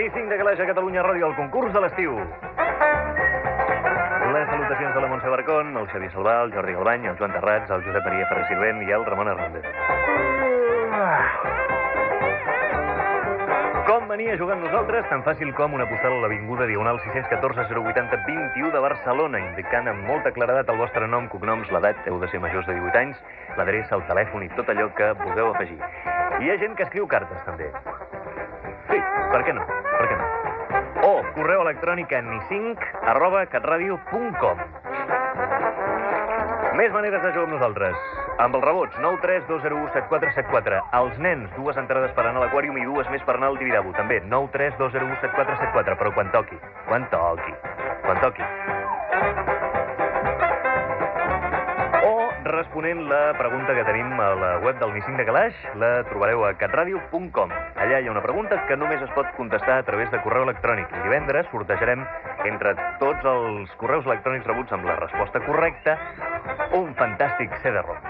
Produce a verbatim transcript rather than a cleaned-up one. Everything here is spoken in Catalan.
cinc de Calaix a Catalunya Ràdio, el concurs de l'estiu. Les salutacions de la Montse Barcón, el Xavier Salvà, el Jordi Galbany, el Joan Terrats, el Josep Maria Ferrer Sirvent i el Ramon Hernández. Com venia jugant nosaltres? Tan fàcil com una postal a l'avinguda Diagonal sis cents catorze zero vuitanta vint i u de Barcelona, indicant amb molta claredat el vostre nom, cognoms, l'edat, heu de ser majors de divuit anys, l'adreça, el telèfon i tot allò que vulgueu afegir. Hi ha gent que escriu cartes, també. Sí, per què no? Per què no? O correu electrònic a ni cinc arroba catradio punt com. Més maneres de jugar amb nosaltres. Amb els rebots, nou tres dos zero u set quatre set quatre. Els nens, dues entrades per anar a l'aquàrium i dues més per anar al Tibidabo. També, nou tres dos zero u set quatre set quatre, però quan toqui. Quan toqui. Quan toqui. O responent la pregunta que tenim a la web del ni cinc de Calaix, la trobareu a catradio punt com. Allà hi ha una pregunta que només es pot contestar a través de correu electrònic. I divendres sortejarem entre tots els correus electrònics rebuts amb la resposta correcta un fantàstic C D ROM.